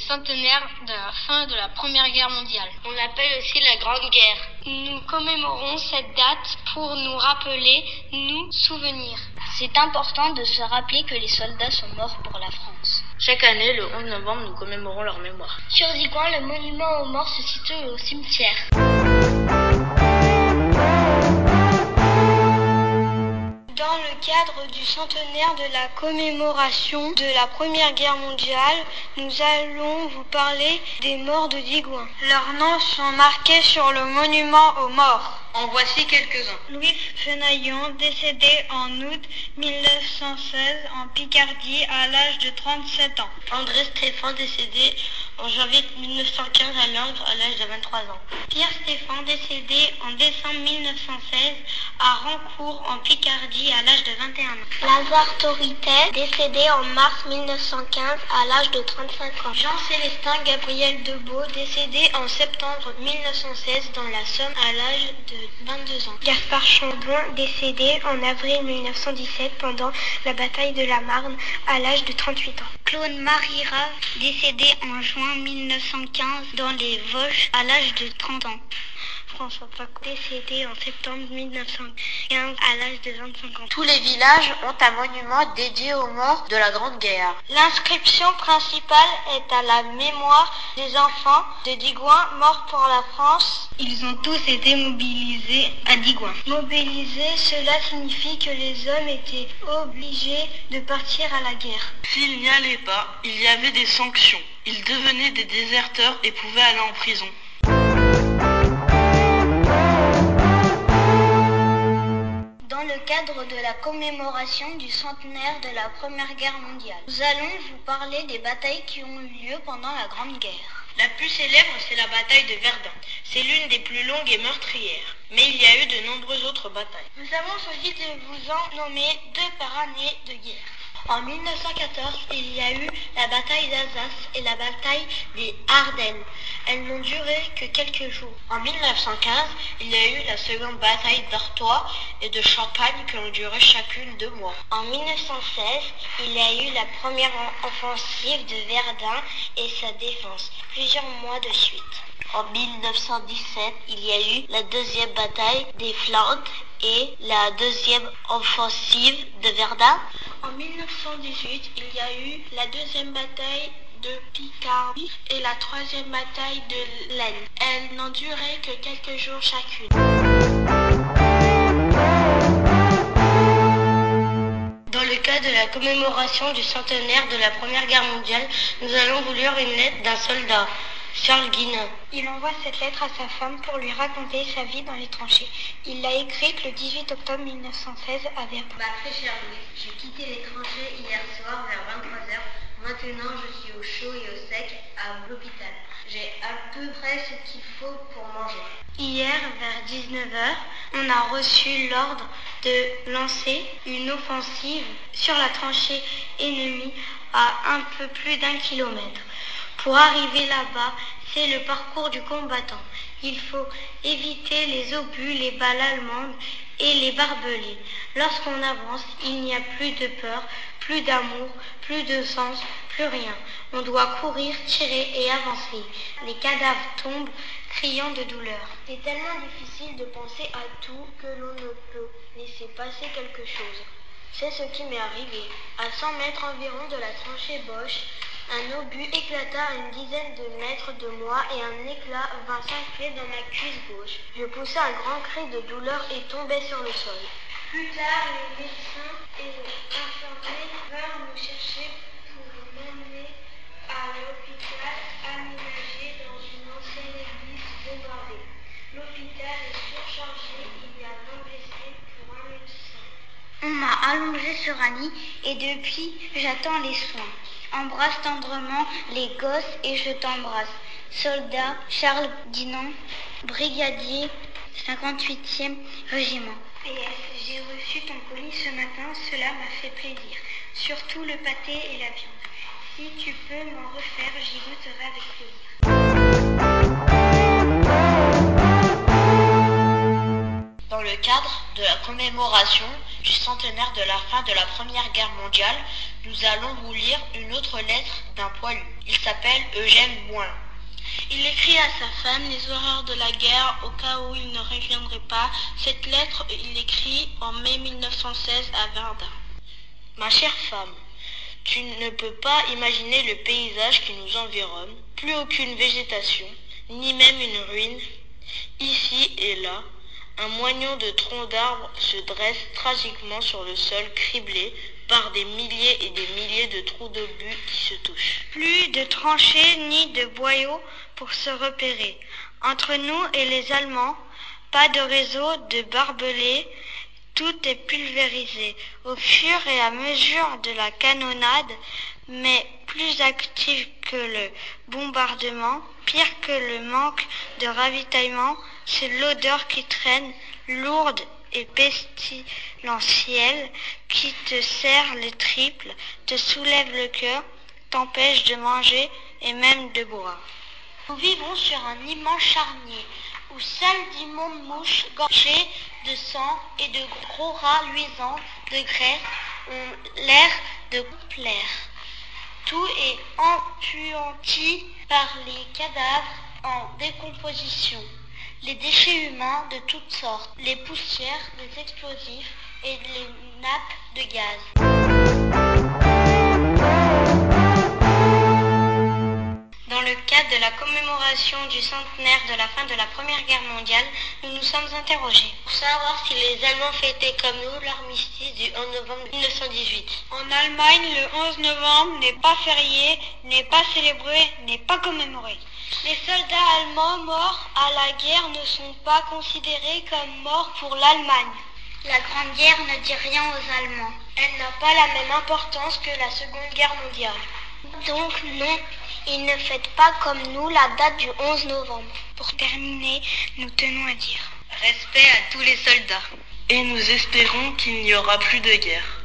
centenaire de la fin de la Première Guerre mondiale. On l'appelle aussi la Grande Guerre. Nous commémorons cette date pour nous rappeler, nous souvenir. C'est important de se rappeler que les soldats sont morts pour la France. Chaque année, le 11 novembre, nous commémorons leur mémoire. Sur Digoin, le monument aux morts se situe au cimetière. Dans le cadre du centenaire de la commémoration de la Première Guerre mondiale, nous allons vous parler des morts de Digoin. Leurs noms sont marqués sur le monument aux morts. En voici quelques-uns. Louis Fenaillon, décédé en août 1916 en Picardie à l'âge de 37 ans. André Stéphane, décédé en janvier 1915 à Langres à l'âge de 23 ans. Pierre Stéphane, décédé en décembre 1916 à Rancourt en Picardie à l'âge de 21 ans. Lazare Toritet, décédé en mars 1915 à l'âge de 35 ans. Jean-Célestin Gabriel Debeau, décédé en septembre 1916 dans la Somme à l'âge de 22 ans. Gaspard Chambon, décédé en avril 1917 pendant la bataille de la Marne à l'âge de 38 ans. Claude-Marie Rave, décédé en juin 1915 dans les Vosges à l'âge de 30 ans. François Paco, décédé en septembre 1915 à l'âge de 25 ans. Tous les villages ont un monument dédié aux morts de la Grande Guerre. L'inscription principale est à la mémoire des enfants de Digoin morts pour la France. Ils ont tous été mobilisés à Digoin. Mobilisés, cela signifie que les hommes étaient obligés de partir à la guerre. S'ils n'y allaient pas, il y avait des sanctions. Ils devenaient des déserteurs et pouvaient aller en prison. Dans le cadre de la commémoration du centenaire de la Première Guerre mondiale, nous allons vous parler des batailles qui ont eu lieu pendant la Grande Guerre. La plus célèbre, c'est la bataille de Verdun. C'est l'une des plus longues et meurtrières. Mais il y a eu de nombreuses autres batailles. Nous avons choisi de vous en nommer 2 par année de guerre. En 1914, il y a eu la bataille d'Alsace et la bataille des Ardennes. Elles n'ont duré que quelques jours. En 1915, il y a eu la seconde bataille d'Artois et de Champagne qui ont duré chacune 2 mois. En 1916, il y a eu la première offensive de Verdun et sa défense, plusieurs mois de suite. En 1917, il y a eu la deuxième bataille des Flandres et la deuxième offensive de Verdun. En 1918, il y a eu la deuxième bataille de Picardie et la troisième bataille de l'Aisne. Elles n'ont duré que quelques jours chacune. Dans le cadre de la commémoration du centenaire de la Première Guerre mondiale, nous allons vous lire une lettre d'un soldat, Charles Guinin. Il envoie cette lettre à sa femme pour lui raconter sa vie dans les tranchées. Il l'a écrite le 18 octobre 1916 à Verdun. Ma très chère Louise, j'ai quitté les tranchées hier soir vers 23h. Maintenant, je suis au chaud et au sec à l'hôpital. J'ai à peu près ce qu'il faut pour manger. Hier, vers 19h, on a reçu l'ordre de lancer une offensive sur la tranchée ennemie à un peu plus d'1 kilomètre. Pour arriver là-bas, c'est le parcours du combattant. Il faut éviter les obus, les balles allemandes et les barbelés. Lorsqu'on avance, il n'y a plus de peur, plus d'amour, plus de sens, plus rien. On doit courir, tirer et avancer. Les cadavres tombent, criant de douleur. C'est tellement difficile de penser à tout que l'on ne peut laisser passer quelque chose. C'est ce qui m'est arrivé. À 100 mètres environ de la tranchée Boche, un obus éclata à une dizaine de mètres de moi et un éclat vint s'ancrer dans ma cuisse gauche. Je poussai un grand cri de douleur et tombai sur le sol. Plus tard, les médecins et infirmiers vinrent me chercher pour m'emmener à l'hôpital aménagé dans une ancienne église bombardée. L'hôpital est surchargé, il y a 20 blessés pour un médecin. On m'a allongé sur un lit et depuis, j'attends les soins. Embrasse tendrement les gosses et je t'embrasse. Soldat Charles Guinan, brigadier 58e régiment. PS, j'ai reçu ton colis ce matin, cela m'a fait plaisir. Surtout le pâté et la viande. Si tu peux m'en refaire, j'y goûterai avec plaisir. Dans le cadre de la commémoration du centenaire de la fin de la Première Guerre mondiale, Nous allons vous lire une autre lettre d'un poilu. Il s'appelle Eugène Moin. Il écrit à sa femme les horreurs de la guerre au cas où il ne reviendrait pas. Cette lettre, il l'écrit en mai 1916 à Verdun. Ma chère femme, tu ne peux pas imaginer le paysage qui nous environne. Plus aucune végétation, ni même une ruine. Ici et là, un moignon de troncs d'arbres se dresse tragiquement sur le sol criblé par des milliers et des milliers de trous d'obus qui se touchent. Plus de tranchées ni de boyaux pour se repérer. Entre nous et les Allemands, pas de réseau de barbelés, tout est pulvérisé au fur et à mesure de la canonnade, mais plus active que le bombardement, pire que le manque de ravitaillement, c'est l'odeur qui traîne, lourde et pestilentielle, qui te serre les tripes, te soulève le cœur, t'empêche de manger et même de boire. Nous vivons sur un immense charnier, où seules d'immondes mouches gorgées de sang et de gros rats luisants de graisse ont l'air de plaire. Tout est empuanti par les cadavres en décomposition, les déchets humains de toutes sortes, les poussières, les explosifs et les nappes de gaz. Dans le cadre de la commémoration du centenaire de la fin de la Première Guerre mondiale, nous nous sommes interrogés Pour savoir si les Allemands fêtaient comme nous l'armistice du 11 novembre 1918. En Allemagne, le 11 novembre n'est pas férié, n'est pas célébré, n'est pas commémoré. Les soldats allemands morts à la guerre ne sont pas considérés comme morts pour l'Allemagne. La Grande Guerre ne dit rien aux Allemands. Elle n'a pas la même importance que la Seconde Guerre mondiale. Donc non, ils ne fêtent pas comme nous la date du 11 novembre. Pour terminer, nous tenons à dire respect à tous les soldats. Et nous espérons qu'il n'y aura plus de guerre.